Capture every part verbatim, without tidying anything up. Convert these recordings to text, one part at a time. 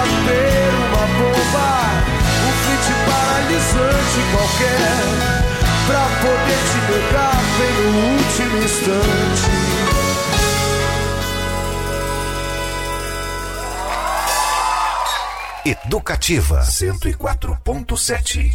podia ter uma bomba, um fit paralisante qualquer, pra poder te negar bem no último instante. Educativa cento e quatro ponto sete.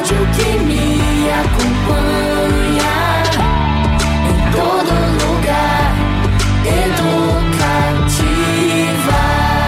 rádio que me acompanha em todo lugar. Educativa.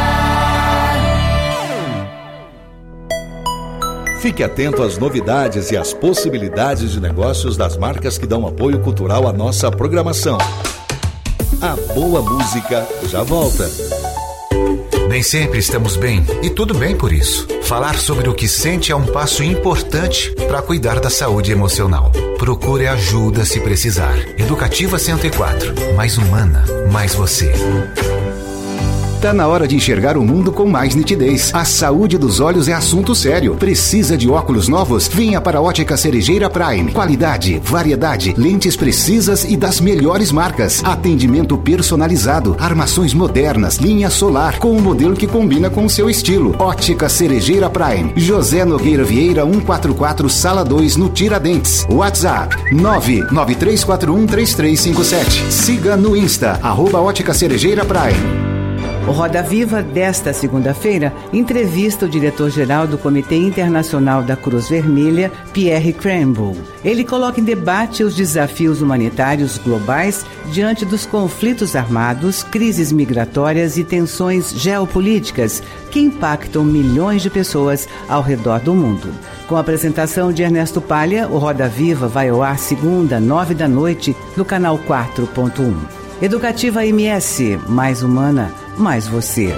Fique atento às novidades e às possibilidades de negócios das marcas que dão apoio cultural à nossa programação. A boa música já volta. Nem sempre estamos bem, e tudo bem por isso. Falar sobre o que sente é um passo importante para cuidar da saúde emocional. Procure ajuda se precisar. Educativa cento e quatro. Mais humana, mais você. Tá na hora de enxergar o mundo com mais nitidez. A saúde dos olhos é assunto sério. Precisa de óculos novos? Venha para a Ótica Cerejeira Prime. Qualidade, variedade, lentes precisas e das melhores marcas. Atendimento personalizado, armações modernas, linha solar, com um modelo que combina com o seu estilo. Ótica Cerejeira Prime. José Nogueira Vieira, cento e quarenta e quatro, Sala dois, no Tiradentes. WhatsApp nove nove três quatro um três três cinco sete. Siga no Insta, arroba Ótica Cerejeira Prime. O Roda Viva desta segunda-feira entrevista o diretor-geral do Comitê Internacional da Cruz Vermelha, Pierre Cranbrook. Ele coloca em debate os desafios humanitários globais diante dos conflitos armados, crises migratórias e tensões geopolíticas que impactam milhões de pessoas ao redor do mundo. Com a apresentação de Ernesto Palha, o Roda Viva vai ao ar segunda, nove da noite, no canal quatro ponto um. Educativa M S, mais humana, mais você.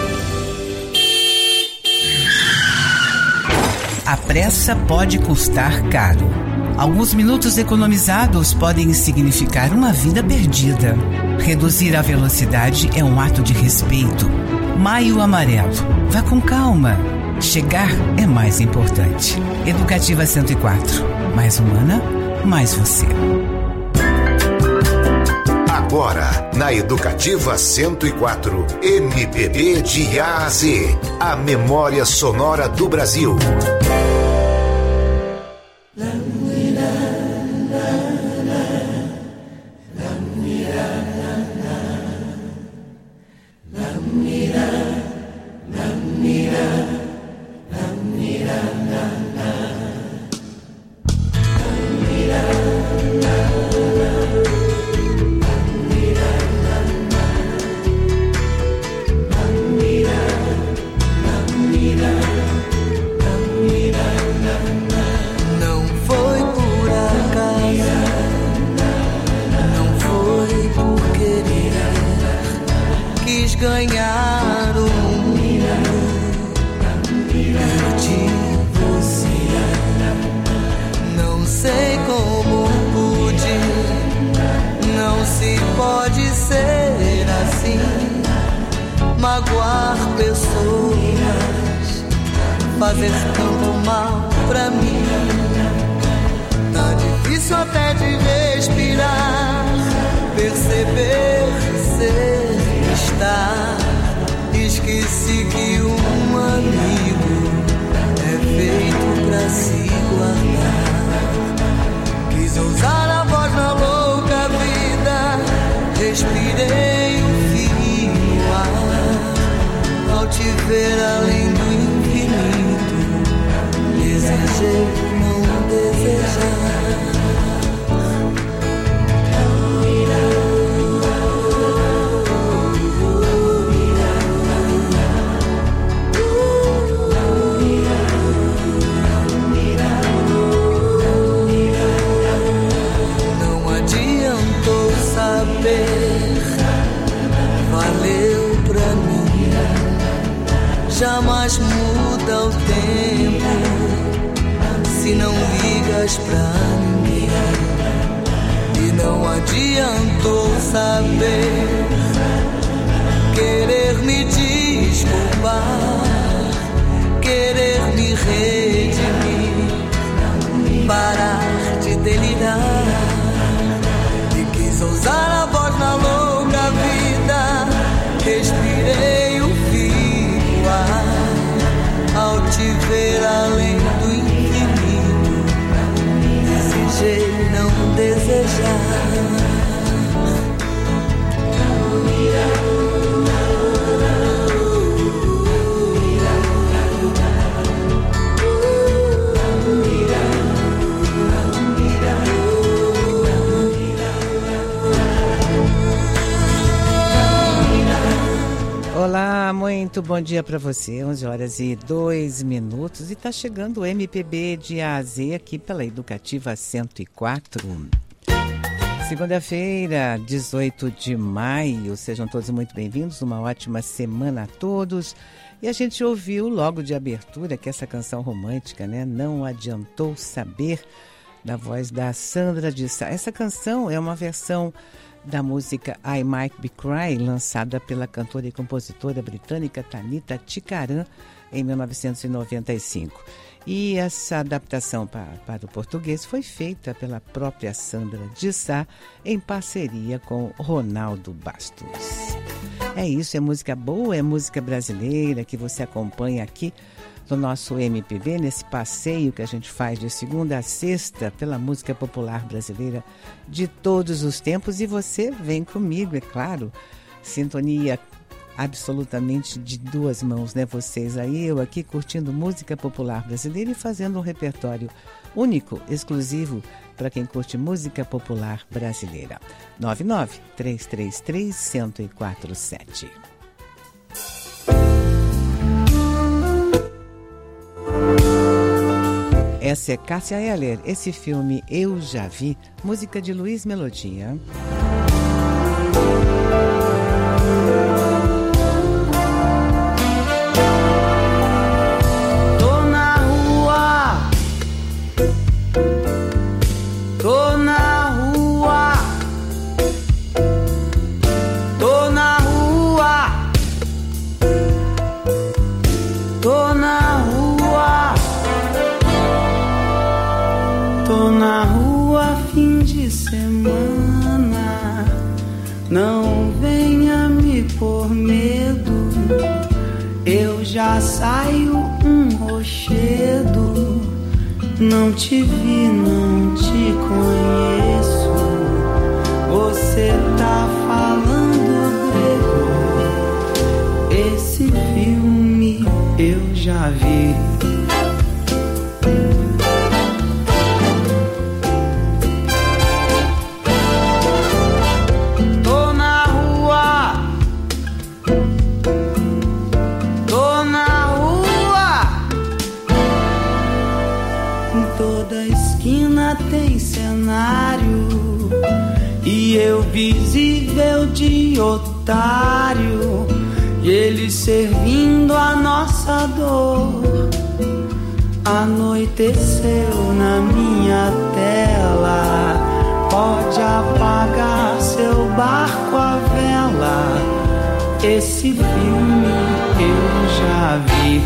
A pressa pode custar caro. Alguns minutos economizados podem significar uma vida perdida. Reduzir a velocidade é um ato de respeito. Maio Amarelo. Vá com calma. Chegar é mais importante. Educativa cento e quatro. Mais humana, mais você. Agora, na Educativa cento e quatro, M P B de A a Z, a memória sonora do Brasil. Ganhar o mundo de você. Não sei como pude, não se pode ser assim. Magoar pessoas, fazer tanto mal pra mim. Tá difícil até de respirar, perceber, ser. Esqueci que um amigo é feito pra se guardar. Quis ousar a voz na louca vida, respirei o fio ar. Ao te ver além do infinito, desejei não desejar. Valeu pra mim. Jamais muda o tempo se não ligas pra ninguém. E não adiantou saber, querer me desculpar, querer me redimir, parar de delirar. Quis ousar a voz na louca vida, respirei o fio ar. Ao te ver além do infinito, desejei não desejar. Mira, Muito bom dia para você, onze horas e dois minutos, e está chegando o M P B de A a Z aqui pela Educativa cento e quatro. Segunda-feira, dezoito de maio, sejam todos muito bem-vindos, uma ótima semana a todos. E a gente ouviu logo de abertura que essa canção romântica, né, Não Adiantou Saber, da voz da Sandra de Sá. Essa canção é uma versão da música I Might Be Cry, lançada pela cantora e compositora britânica Tanita Tikaram em mil novecentos e noventa e cinco. E essa adaptação para, para o português foi feita pela própria Sandra de Sá em parceria com Ronaldo Bastos. É isso, é música boa, é música brasileira que você acompanha aqui no nosso M P B, nesse passeio que a gente faz de segunda a sexta pela música popular brasileira de todos os tempos. E você vem comigo, é claro, sintonia absolutamente de duas mãos, né? Vocês aí, eu aqui curtindo música popular brasileira e fazendo um repertório único, exclusivo para quem curte música popular brasileira. nove nove três três três um zero quatro sete. Essa é Cássia Eller, esse filme Eu Já Vi, música de Luiz Melodia. Tô na rua, tô na rua, tô na rua, tô na rua, tô na rua fim de semana. Não venha me pôr medo, eu já saio um rochedo. Não te vi, não te conheço. Você tá falando grego. Esse filme eu já vi. Tô na rua, tô na rua. Em toda esquina tem cenário e eu visível de otário, e ele servindo a nossa dor. Anoiteceu na minha tela, pode apagar seu barco à vela. Esse filme eu já vi.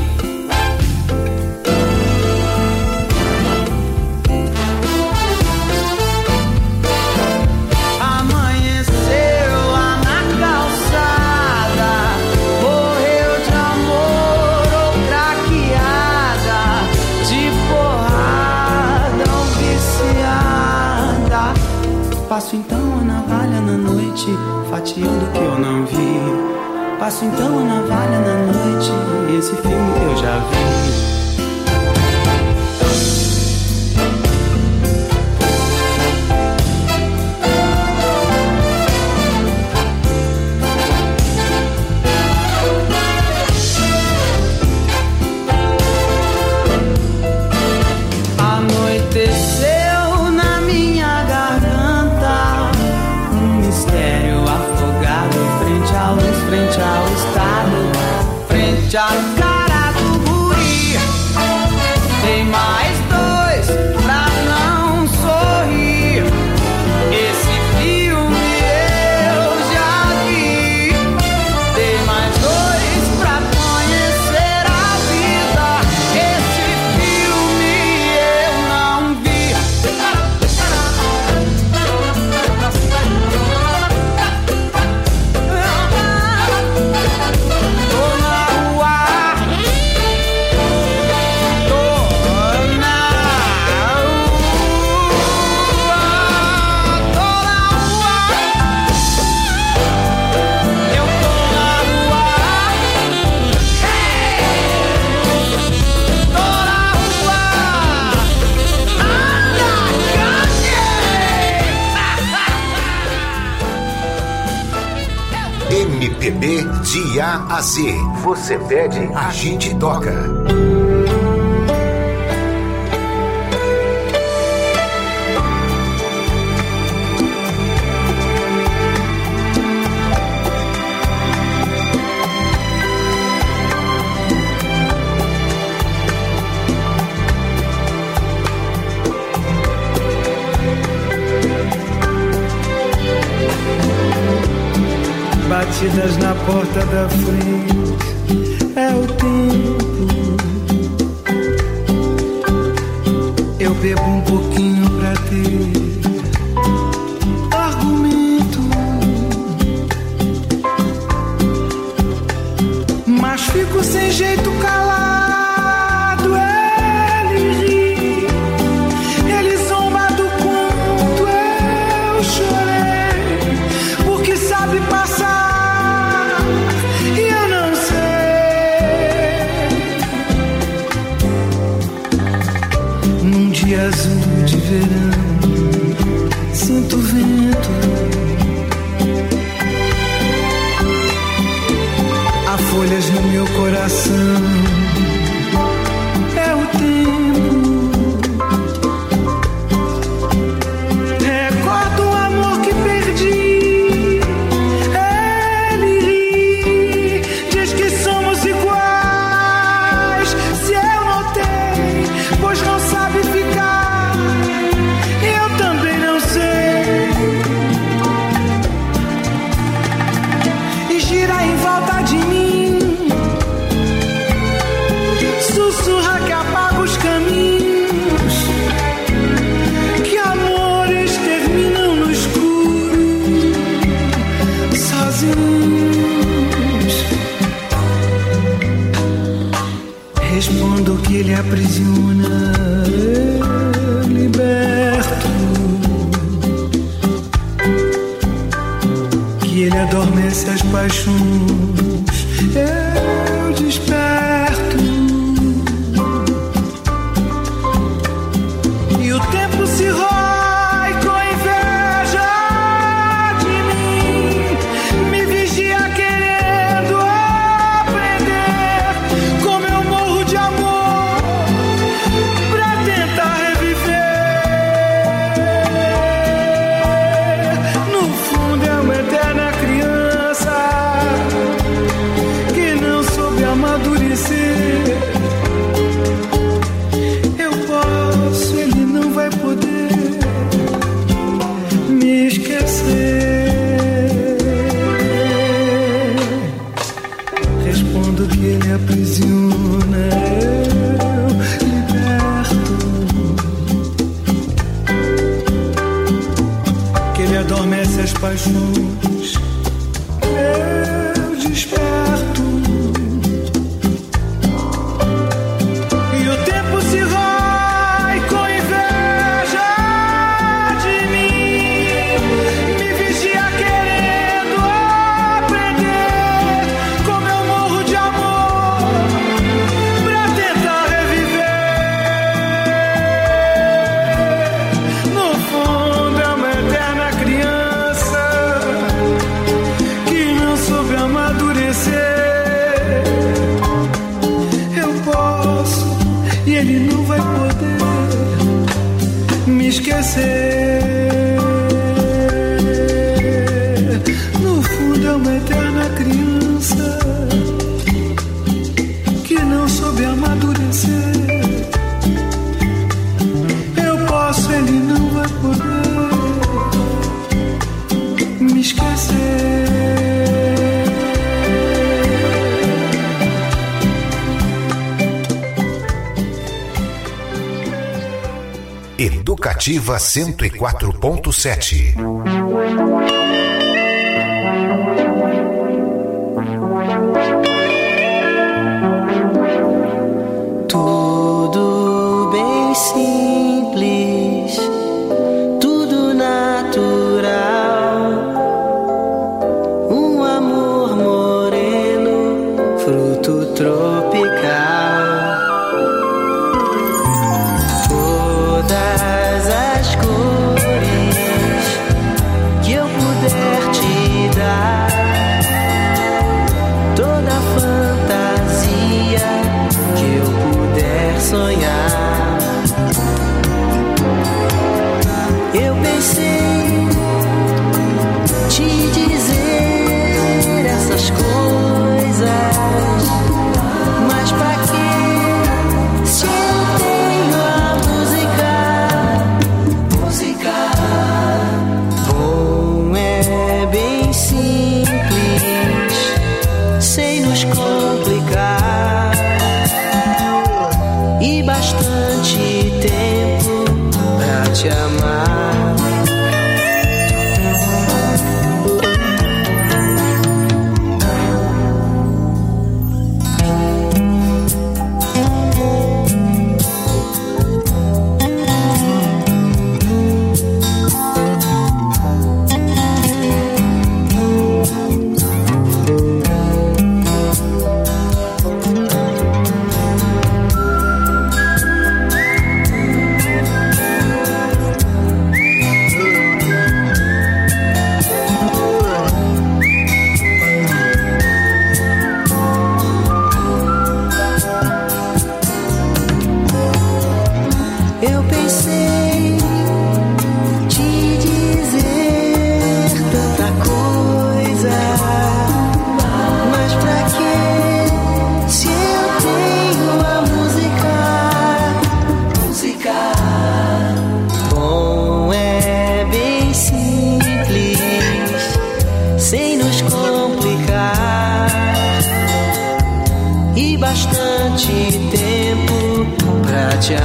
Amanheceu lá na calçada, morreu de amor ou craqueada, de porrada ou viciada. Passo então a navalha na noite, fatiando o que eu não vi. Passo então a navalha na noite, esse filme eu já vi. Anoiteceu na minha garganta, um mistério afogado, frente à luz, frente ao estado, frente à cara do guri. B de A a Z. Você pede, a gente toca. Batidas na porta da frente, é o tempo. Eu bebo um pouquinho pra ter argumento, mas fico sem jeito calado. Ele ri, ele zomba do quanto eu chorei, porque sabe passar. Dia azul de verão, sinto vento. Há folhas no meu coração, é o tempo. Recordo o amor que perdi. Ele ri, diz que somos iguais. Se eu notei, pois não sabe ficar. Sussurra que apaga os caminhos, que amores terminam no escuro, sozinhos. Respondo que ele aprisiona, eu liberto, que ele adormece as paixões, eu desperto. Se rói com inveja de mim, me vigia querendo aprender como eu morro de amor pra tentar reviver. No fundo é uma eterna criança que não soube amadurecer. Eu posso, ele não vai poder me esquecer. Respondo que ele aprisiona, eu liberto, que ele adormece as paixões, eu desperto. E o tempo se rói com inveja de mim, me vigia querendo aprender como eu morro de amor pra tentar reviver. No fundo é uma eterna criança que não soube amadurecer. Eu posso e ele não vai poder me esquecer. No fundo é uma eterna criança que não soube amadurecer. Eu posso, ele não vai poder me esquecer. Educativa cento e quatro ponto sete. Tudo bem simples, tudo natural. Um amor moreno, fruto tropical.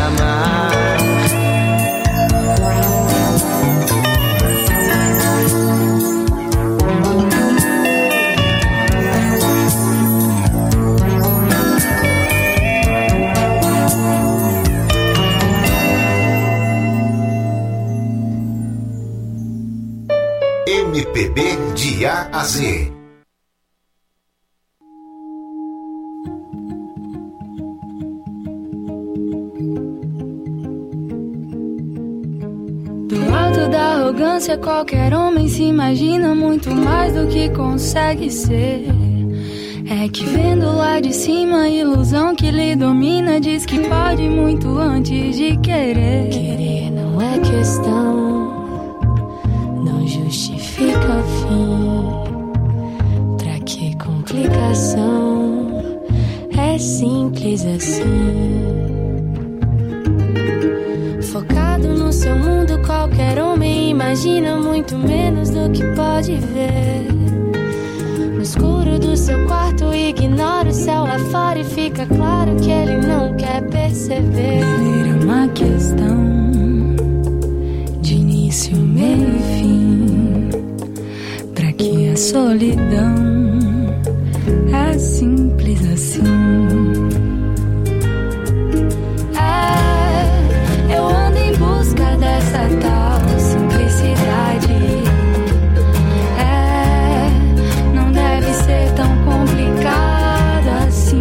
amar. M P B de A a Z. Do alto da arrogância, qualquer homem se imagina muito mais do que consegue ser. É que vendo lá de cima a ilusão que lhe domina, diz que pode muito antes de querer. Querer não é questão, não justifica o fim. Pra que complicação? É simples assim. Focado no seu mundo, qualquer homem imagina muito menos do que pode ver. No escuro do seu quarto, ignora o céu lá fora e fica claro que ele não quer perceber. Viver é uma questão de início, meio e fim. Pra que a solidão é simples assim. É, eu ando em busca dessa tal simplicidade. É, não deve ser tão complicado assim.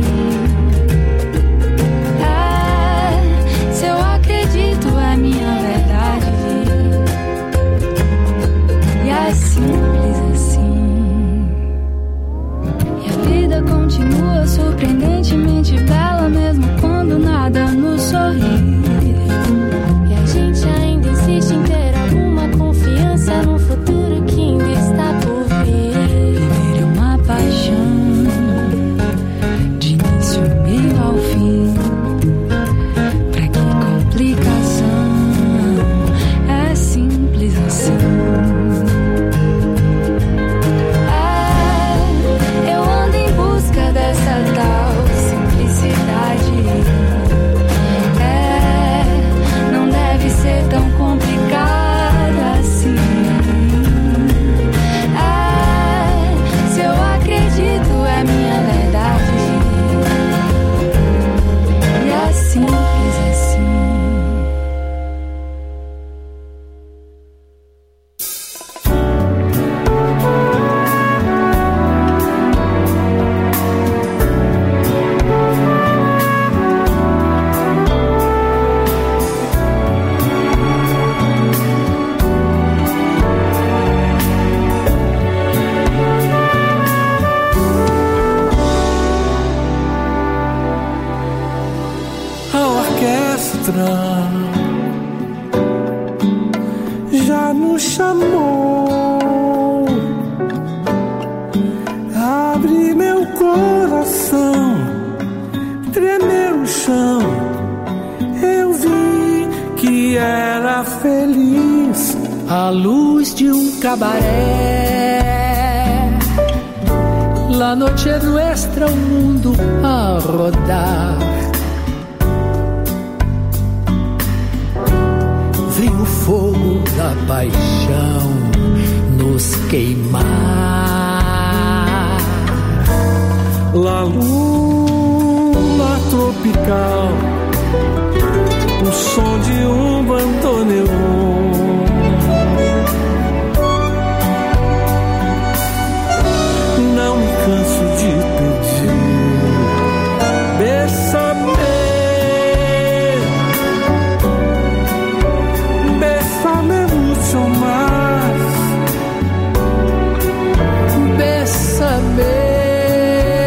É, se eu acredito é minha verdade. E é simples assim. E a vida continua surpreendentemente bela, mesmo quando nada nos sorri. E a gente ainda insiste em ter alguma confiança no futuro que ainda está por vir. Viver é uma paixão de início, meio ao fim. Pra que complicação? É simples assim. É, eu ando em busca dessa tal simplicidade. É, não deve ser tão complicado assim. É, se eu acredito é minha verdade. E é simples assim. A orquestra já nos chamou. Abre meu coração, tremeu o chão. Eu vi que era feliz à luz de um cabaré. La noche é nuestra, o mundo a rodar. Vem o fogo da paixão nos queimar. La luna tropical, o som de um bandoneon. Não me canso de pedir, bésame. Bésame mucho más. Bésame.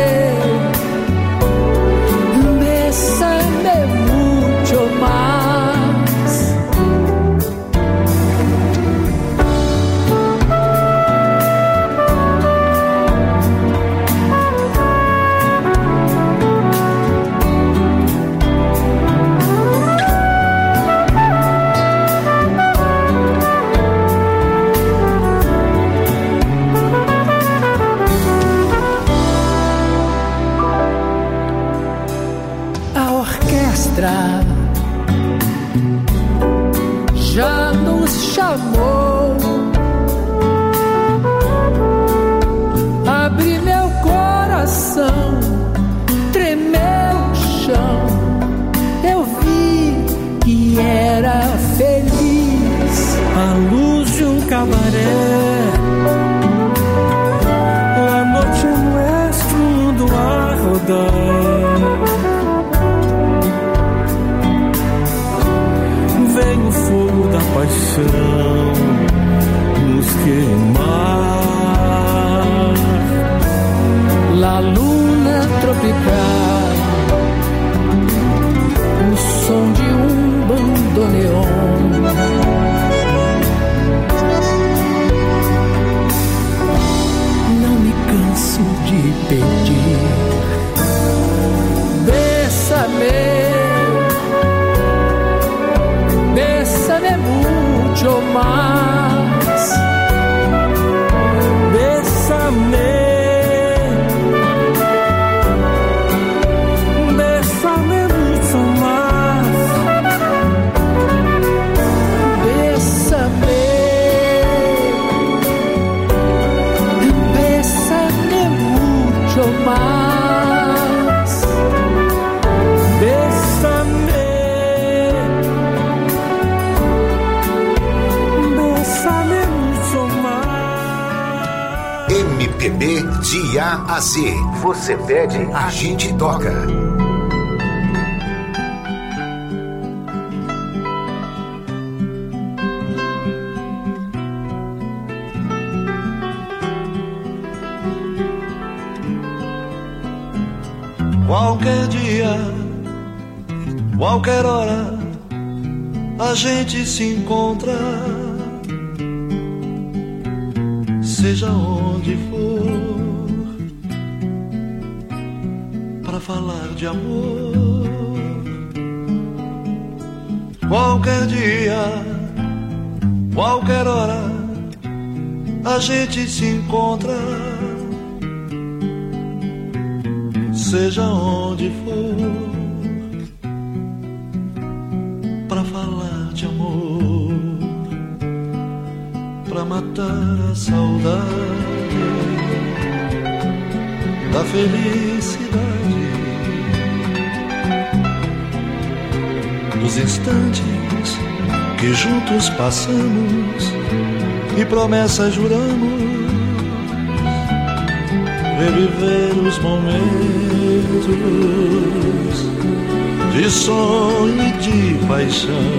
Bésame mucho más. amor. Abri meu coração, tremeu o chão. Eu vi que era feliz. A luz de um cabaré, a noite é nuestro mundo a rodar. Vem o fogo da paixão nos queimar. La luna tropical, o som de um bandoneon. Não me canso de pedir, bésame, bésame mucho más, Bésame, bésame mucho más. bésame, bésame mucho más. Bésame, bésame mucho más. M P B de A a Z. Você pede, a gente toca. Qualquer dia, qualquer hora, a gente se encontra, seja onde for, para falar de amor. Qualquer dia, qualquer hora, a gente se encontra, seja onde for, pra falar de amor, pra matar a saudade da felicidade, dos instantes que juntos passamos e promessas juramos. Reviver os momentos de sonho e de paixão,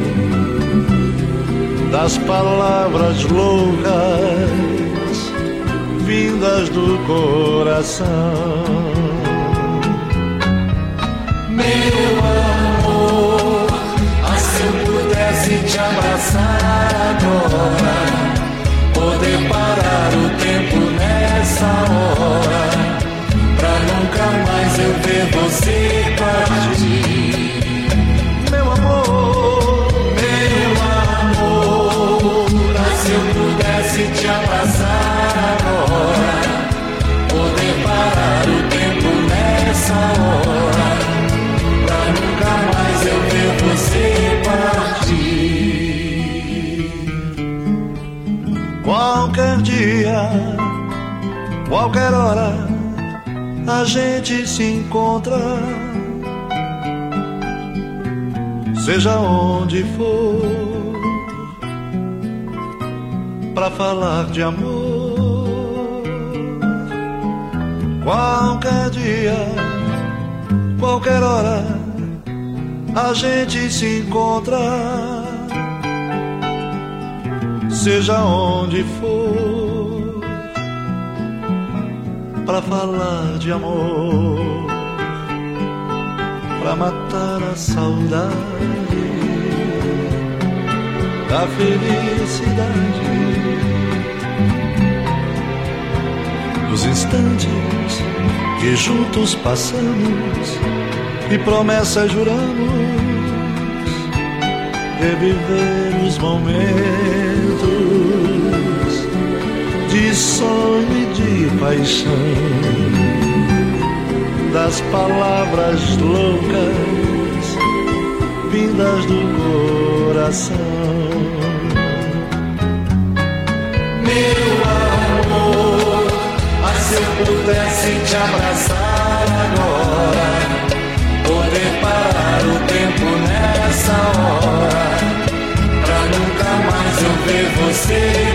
das palavras loucas vindas do coração. Meu amor, ah, se eu pudesse te abraçar agora, poder parar o tempo nessa hora, pra nunca mais eu ver você partir. Meu amor, meu amor, ah, se eu pudesse te abraçar agora, poder parar o tempo nessa hora, pra nunca mais eu ver você partir. Qualquer dia, qualquer hora, a gente se encontra, seja onde for, pra falar de amor. Qualquer dia, qualquer hora, a gente se encontra, seja onde for, pra falar de amor, pra matar a saudade da felicidade, dos instantes que juntos passamos e promessas juramos. Reviver os momentos de sonho e de paixão, das palavras loucas vindas do coração. meu amor. Mas se eu pudesse te abraçar agora, poder parar o tempo nessa hora, pra nunca mais eu ver você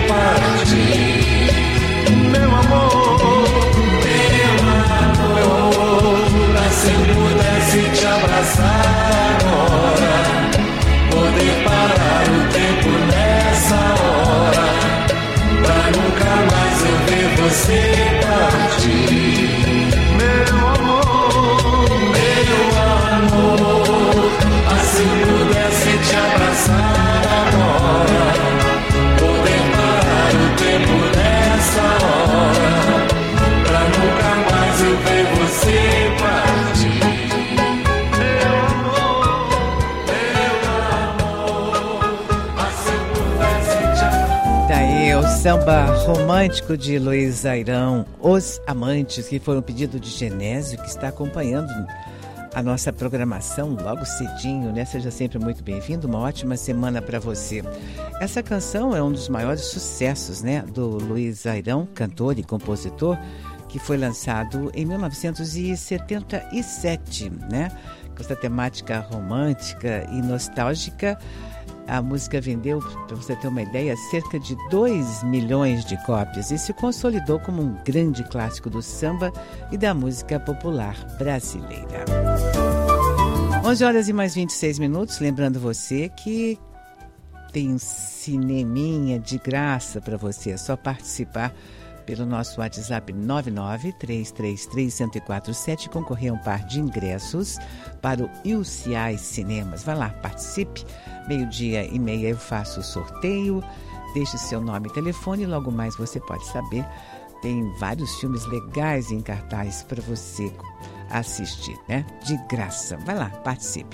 partir. Meu amor, meu amor, meu amor. Mas se eu pudesse te abraçar agora, poder parar o tempo nessa hora, pra nunca mais eu ver você partir. Meu amor, meu amor. Assim pudesse te abraçar agora, poder parar o tempo nessa hora, pra nunca mais eu ver você partir. Meu amor, meu amor. Assim pudesse te abraçar. Daí o samba romântico de Luiz Airão, Os Amantes, que foi um pedido de Genésio, que está acompanhando a nossa programação logo cedinho, né? Seja sempre muito bem-vindo, uma ótima semana para você. Essa canção é um dos maiores sucessos, né, do Luiz Airão, cantor e compositor, que foi lançado em mil novecentos e setenta e sete, né? Com essa temática romântica e nostálgica. A música vendeu, para você ter uma ideia, cerca de dois milhões de cópias e se consolidou como um grande clássico do samba e da música popular brasileira. onze horas e mais vinte e seis minutos, lembrando você que tem um cineminha de graça para você, é só participar pelo nosso WhatsApp nove nove três três três um zero quatro sete e concorrer a um par de ingressos para o U C I Cinemas. Vai lá, participe. Meio-dia e meia eu faço o sorteio. Deixe seu nome e telefone e logo mais você pode saber. Tem vários filmes legais em cartaz para você assistir, né? De graça. Vai lá, participe.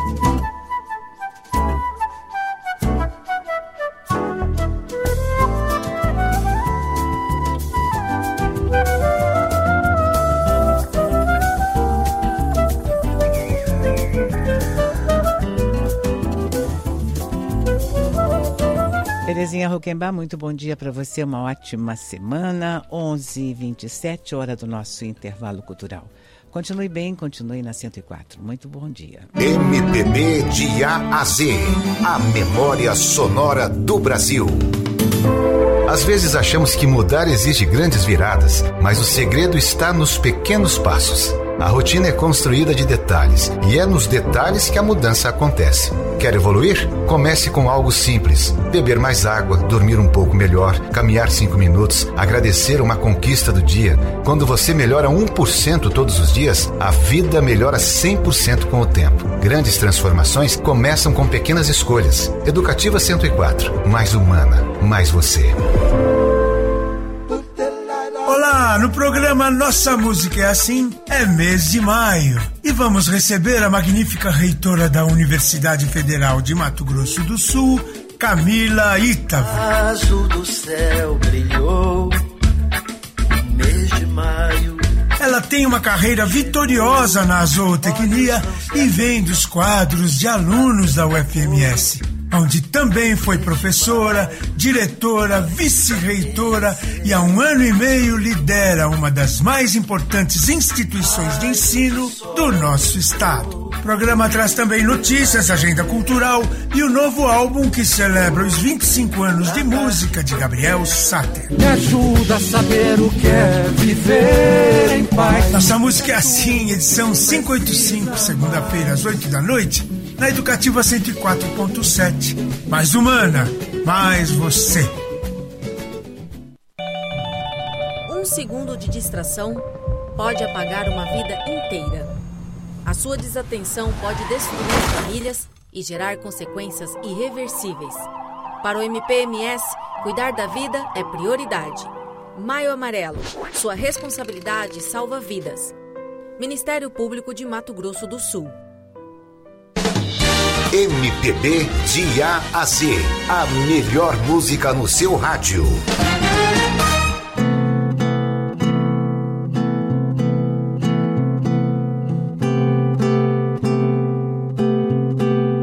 Terezinha Roquembar, muito bom dia para você, uma ótima semana, onze e vinte e sete, hora do nosso intervalo cultural. Continue bem, continue na cento e quatro. Muito bom dia. M P B de A a Z, a memória sonora do Brasil. Às vezes achamos que mudar exige grandes viradas, mas o segredo está nos pequenos passos. A rotina é construída de detalhes e é nos detalhes que a mudança acontece. Quer evoluir? Comece com algo simples. Beber mais água, dormir um pouco melhor, caminhar cinco minutos, agradecer uma conquista do dia. Quando você melhora um por cento todos os dias, a vida melhora cem por cento com o tempo. Grandes transformações começam com pequenas escolhas. Educativa cento e quatro. Mais humana, mais você. Olá, no programa Nossa Música é Assim, é mês de maio. E vamos receber a magnífica reitora da Universidade Federal de Mato Grosso do Sul, Camila Ítava. Azul do céu brilhou, mês de maio. Ela tem uma carreira vitoriosa na zootecnia e vem dos quadros de alunos da U F M S, onde também foi professora, diretora, vice-reitora e há um ano e meio lidera uma das mais importantes instituições de ensino do nosso estado. O programa traz também notícias, agenda cultural e o novo álbum que celebra os vinte e cinco anos de música de Gabriel Sater. Me ajuda a saber o que é viver em paz. Nossa Música é Assim, edição quinhentos e oitenta e cinco, segunda-feira às oito da noite, na Educativa cento e quatro ponto sete. Mais humana, mais você. Um segundo de distração pode apagar uma vida inteira. A sua desatenção pode destruir famílias e gerar consequências irreversíveis. Para o M P M S, cuidar da vida é prioridade. Maio Amarelo, sua responsabilidade salva vidas. Ministério Público de Mato Grosso do Sul. M P B de A a Z, a melhor música no seu rádio.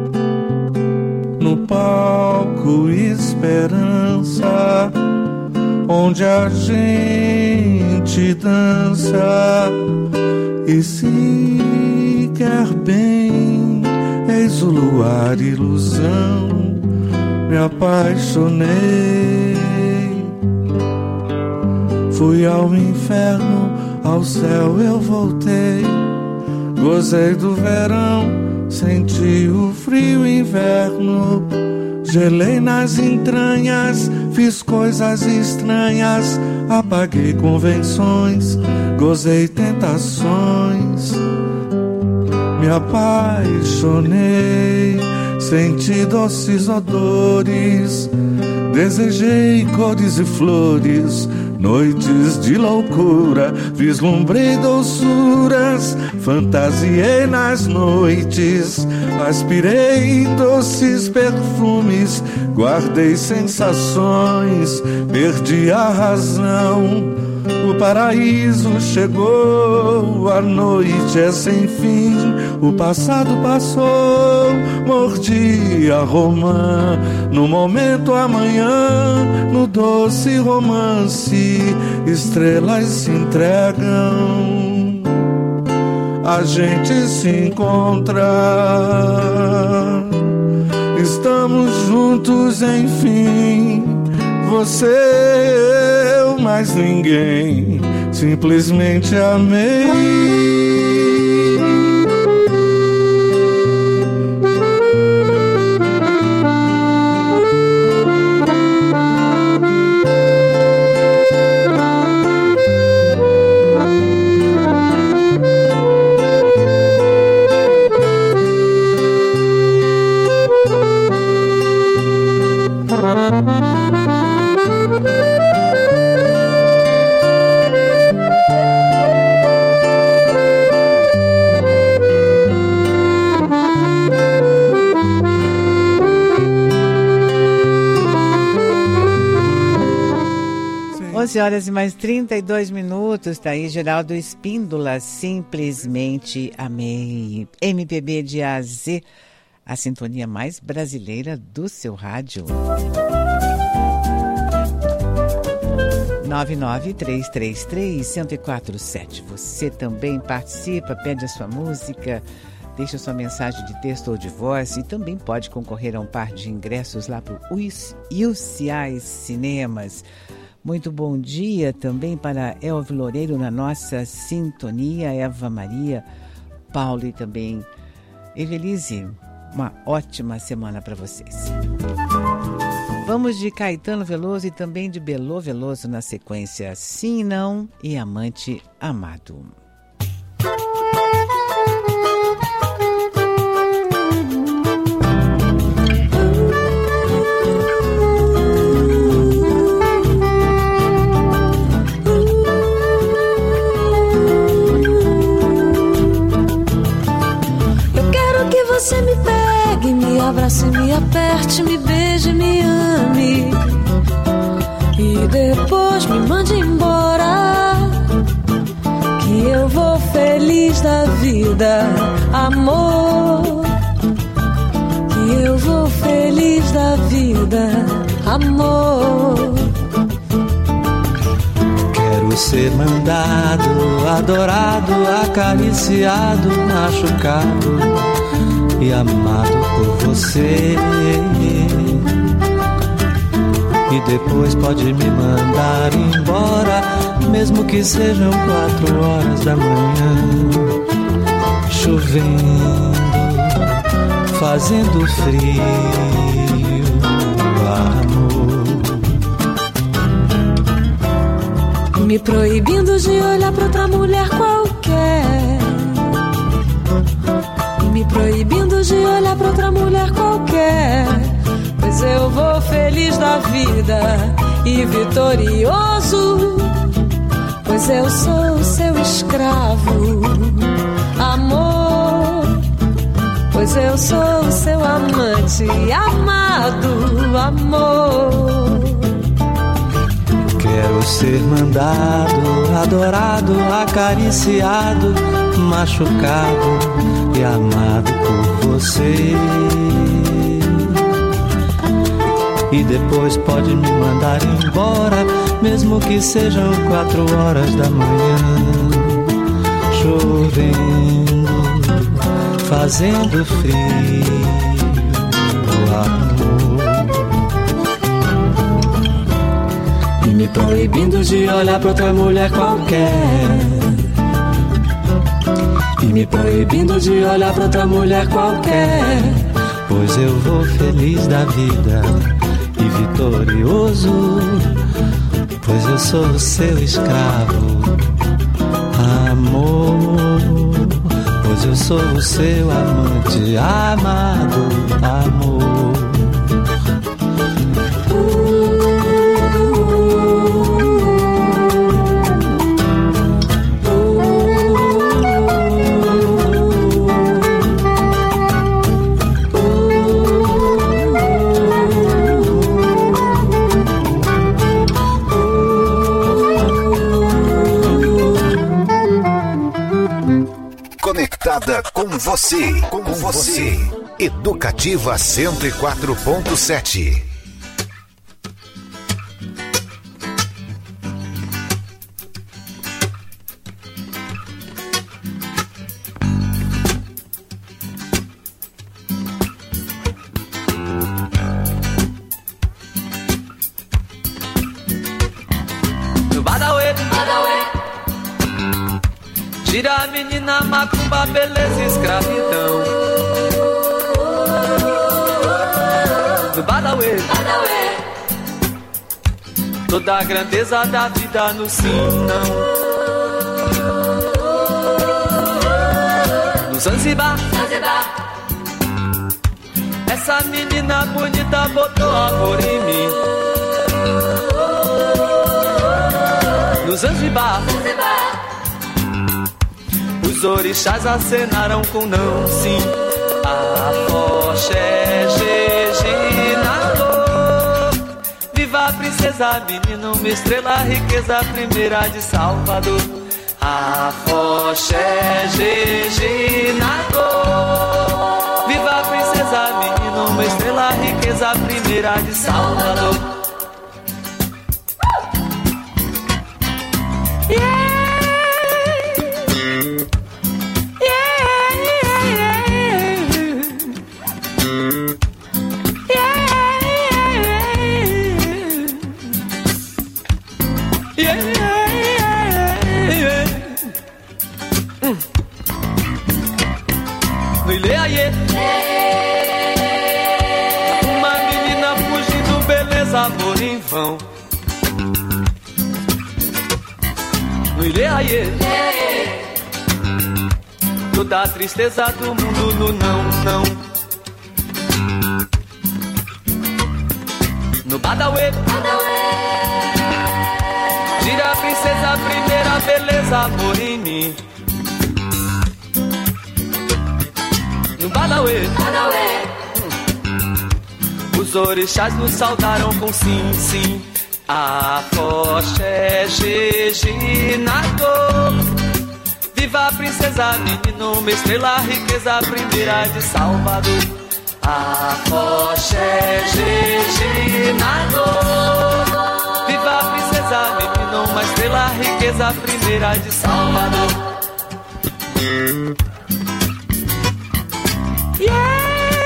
No palco Esperança, onde a gente dança e se quer bem. Eis o luar, ilusão, me apaixonei. Fui ao inferno, ao céu eu voltei. Gozei do verão, senti o frio inverno. Gelei nas entranhas, fiz coisas estranhas. Apaguei convenções, gozei tentações. Me apaixonei, senti doces odores. Desejei cores e flores, noites de loucura. Vislumbrei doçuras, fantasiei nas noites. Aspirei doces perfumes, guardei sensações. Perdi a razão, o paraíso chegou. A noite é sem fim, o passado passou. Mordi a romã, no momento amanhã. No doce romance, estrelas se entregam. A gente se encontra, estamos juntos enfim. Você, eu, mais ninguém. Simplesmente amei. onze horas e mais trinta e dois minutos, tá aí Geraldo Espíndola, Simplesmente Amei. M P B de A a Z, a sintonia mais brasileira do seu rádio. nove nove três três três, zero zero quatro sete. Você também participa, pede a sua música, deixa sua mensagem de texto ou de voz e também pode concorrer a um par de ingressos lá para o U C I Cinemas. Muito bom dia também para Elvio Loureiro na nossa sintonia, Eva Maria, Paulo e também Evelise. Uma ótima semana para vocês. Vamos de Caetano Veloso e também de Belô Veloso na sequência Sim e Não e Amante Amado. Você me pegue, me abrace, me aperte, me beije, me ame e depois me mande embora, que eu vou feliz da vida, amor, que eu vou feliz da vida, amor. Quero ser mandado, adorado, acariciado, machucado e amado por você. E depois pode me mandar embora, mesmo que sejam quatro horas da manhã, chovendo, fazendo frio, amor. Me proibindo de olhar pra outra mulher qualquer, me proibindo de olhar pra outra mulher qualquer, pois eu vou feliz da vida e vitorioso, pois eu sou seu escravo, amor, pois eu sou seu amante amado, amor. Quero ser mandado, adorado, acariciado, machucado e amado por você. e depois pode me mandar embora, mesmo que sejam quatro horas da manhã. Chovendo, fazendo frio, amor, e me proibindo de olhar pra outra mulher qualquer, e me proibindo de olhar pra outra mulher qualquer. Pois eu vou feliz da vida e vitorioso, pois eu sou o seu escravo, amor, pois eu sou o seu amante, amado, amor. Com você, com você. Educativa cento e quatro ponto sete. Tira a menina, macumba, beleza, escravidão. No Badauê, toda a grandeza da vida no sinão. No Zanzibar, essa menina bonita botou amor em mim. No Zanzibar, os orixás acenaram com não, sim. Afoxé, Jeje, Nagô. Viva a princesa, menina, uma estrela, riqueza, primeira de Salvador. Afoxé, Jeje, Nagô. Viva a princesa, menina, uma estrela, riqueza, primeira de Salvador. Yeah! No Ileaie, uma menina fugindo, beleza, amor em vão. No Ileaie, toda a tristeza do mundo no não, não. No Badauê, tira a princesa, primeira beleza, amor em mim. No Badauê, os orixás nos saudaram com sim, sim. Afoxé, Jeje, Nagô. Viva a princesa, menino, uma estrela, riqueza, primeira de Salvador. Afoxé, Jeje, Nagô. Viva a princesa, menino, uma estrela, riqueza, primeira de Salvador. Yeah!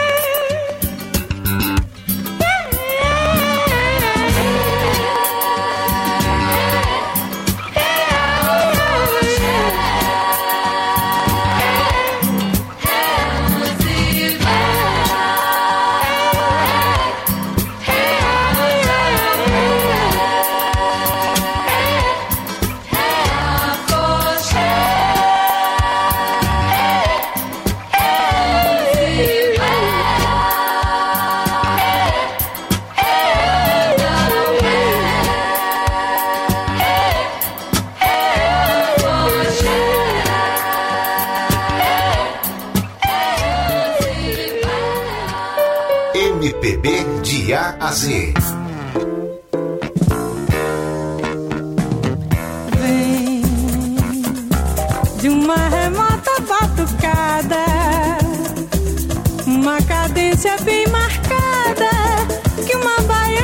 M P B de A a Z. Vem de uma remota batucada, uma cadência bem marcada, que uma baia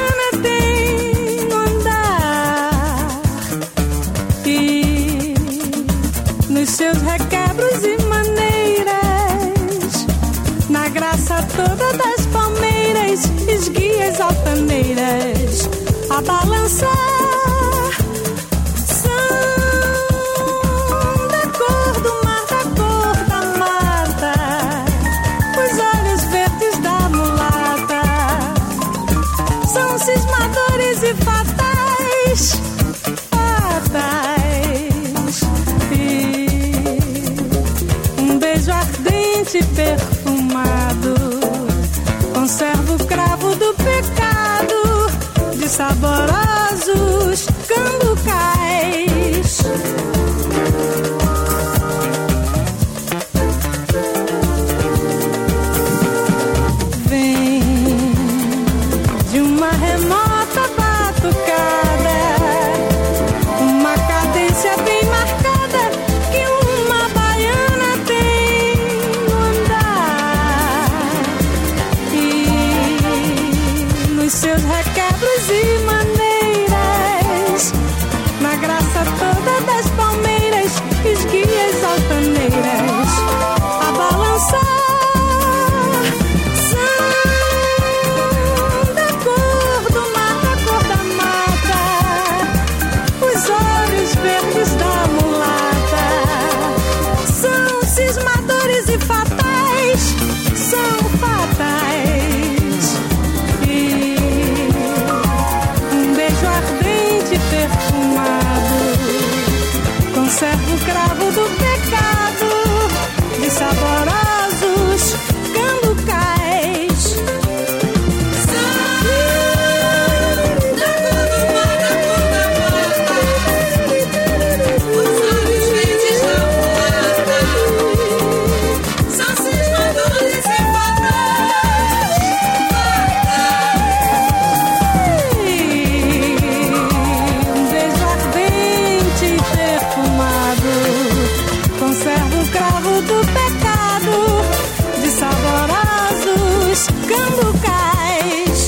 saborosos cambucais. Vem de uma remota batucada, uma cadência bem marcada que uma baiana tem no andar. E nos seus requebros e maneiras, na graça toda das palmeiras, esguias altaneiras a balançar. São da cor do mar, da cor da mata, os olhos verdes da mulata. São cismadores e fatais, são fatais. E um beijo ardente e perfumado conserva o cravo do pecado de saborosos cambucais. São da cor do mar, da cor da mata, os olhos verdes da mulata. São cismadores e fatais. Um beijo ardente e perfumado conserva o cravo do pecado de saborosos cambucais.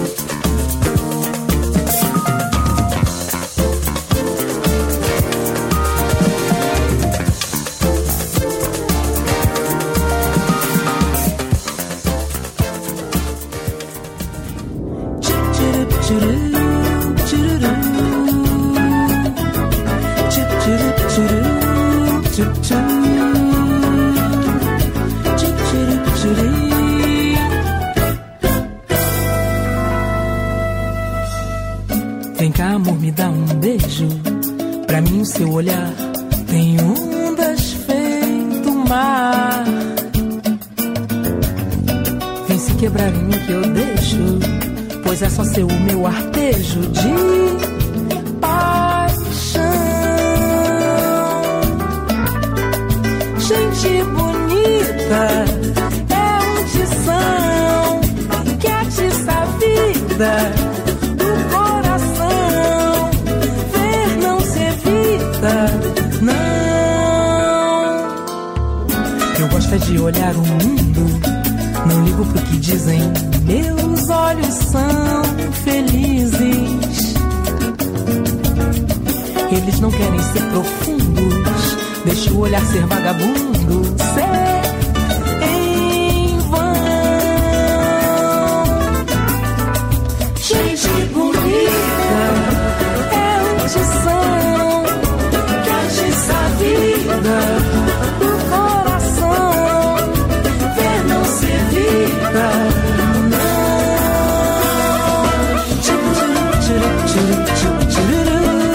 Vem cá, amor, me dá um beijo. Pra mim o seu olhar tem ondas feito mar. Vem se quebrar em mim que eu deixo, pois é só seu o meu arpejo de paixão. Gente bonita, é um tição que atiça a vida do coração. Ver não se evita, não. Eu gosto é de olhar o mundo, não ligo pro que dizem. Meus olhos são felizes. Eles não querem ser profundos, deixa o olhar ser vagabundo, ser em vão. Gente bonita, é um tição que atiça a vida do coração. Ver não se evita, não. Tchuru, tchuru, tchuru, tchuru, tchuru.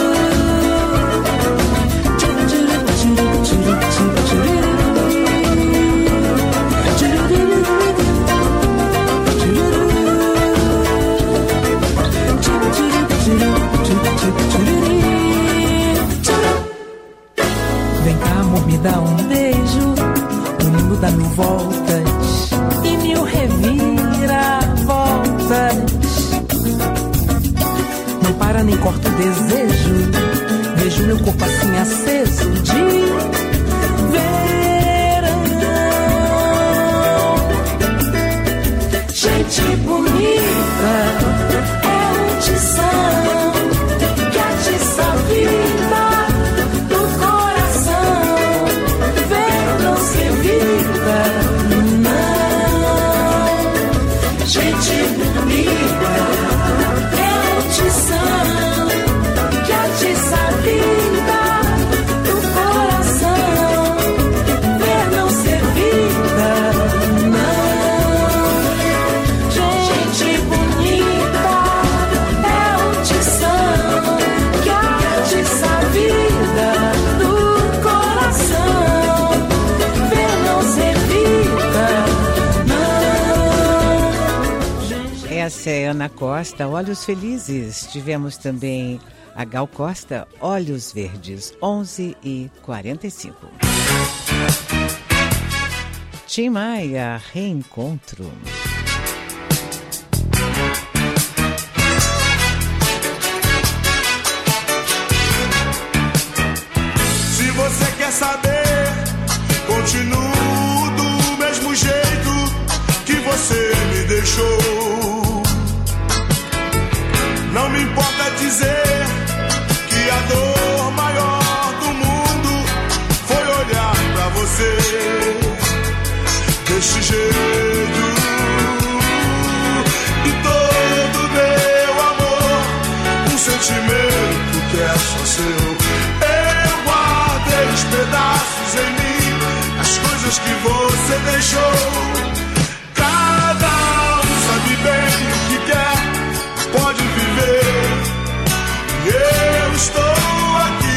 Vem cá, amor, me dá um beijo. O mundo dá mil voltas e mil reviravoltas. Não para nem corta o desejo. Vejo meu corpo assim aceso de verão. Gente bonita, é um tição que atiça a vida do coração. Ver não se evita, não. Gente bonita, é um tição que atiça a vida do coração. Ana Costa, Olhos Felizes. Tivemos também a Gal Costa, Olhos Verdes, onze e quarenta e cinco. Tim Maia, Reencontro. Se você quer saber, continuo do mesmo jeito que você me deixou. Não me importa dizer que a dor maior do mundo foi olhar pra você desse jeito. E todo meu amor, um sentimento que é só seu. Eu guardei os pedaços em mim, as coisas que você deixou. Cada um sabe bem o que quer, pode viver, e eu estou aqui.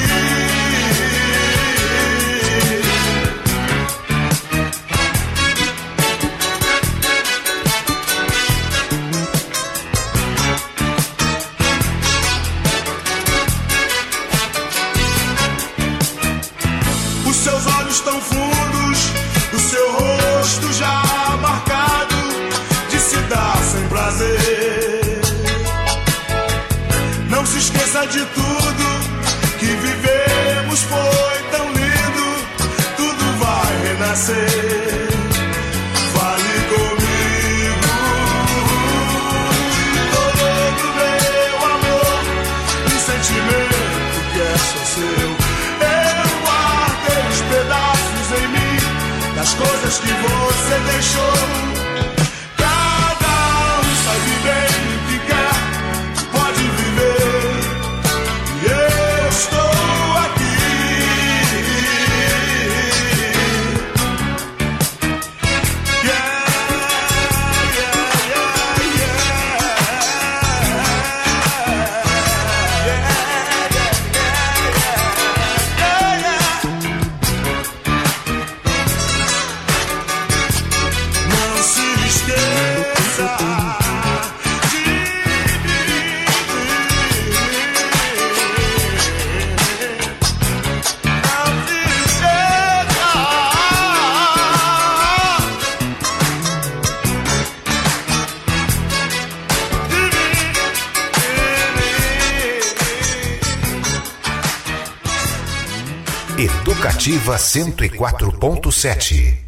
Os seus olhos tão fundos, o seu rosto já marcado de se dar sem prazer. Não se esqueça de tudo que vivemos, foi tão lindo, tudo vai renascer. Fale comigo, todo meu amor, um sentimento que é só seu. Eu guardei os pedaços em mim, das coisas que você deixou. Cada um sabe bem o que quer, pode viver, e eu estou aqui. Yeah, yeah, yeah, yeah, yeah, yeah. Não se esqueça de mim. Não se esqueça Educativa cento e quatro ponto sete.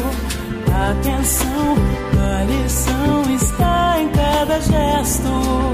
Atenção, a lição está em cada gesto.